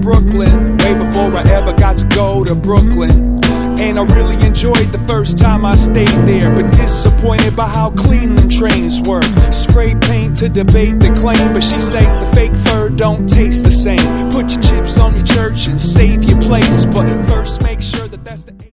Brooklyn, way before I ever got to go to Brooklyn. And I really enjoyed the first time I stayed there, but disappointed by how clean them trains were. Spray paint to debate the claim, but she say the fake fur don't taste the same. Put your chips on your church and save your place, but first make sure that that's the